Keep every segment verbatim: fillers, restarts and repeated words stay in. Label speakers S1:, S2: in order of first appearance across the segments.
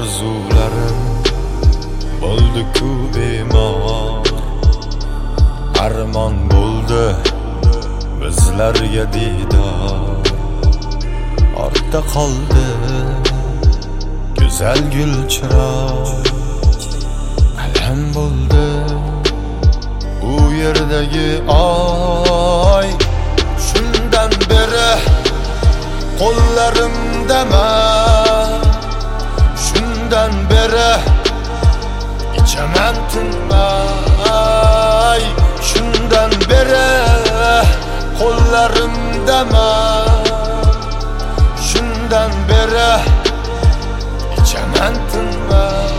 S1: Orzularim bo'ldi-ku bemor, armon bo'ldi bizlarga didor. Ortda qoldi go'zal gul chiroy, alam bo'ldi u yerdagi oy. Shundan beri qo'llarimdama, shundan beri ichaman tinmay. Shundan beri qo'llarimdama, shundan beri ichaman tinmay.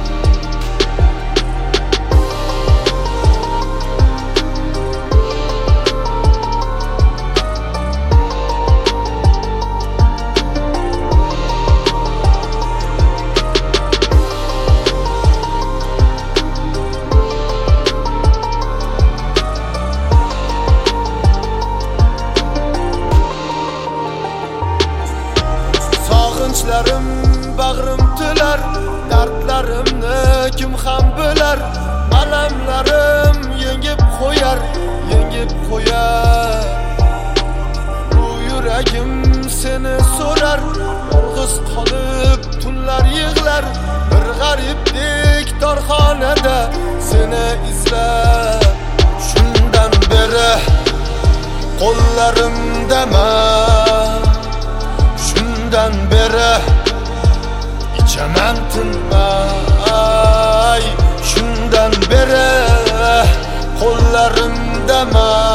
S1: Sog'inch bag'rim tilar, dardlarimni kim ham bilar. Alamlarim yengib qo'yar, yengib qo'yar. Bu yuragim seni so'rar, yolg'iz qolib tunlar yig'lar. Bir g'aribdek dorxonada seni izlab. Shundan beri qo'llarimdama, shundan beri ichaman tinmay. Shundan beri qo'llarimdama,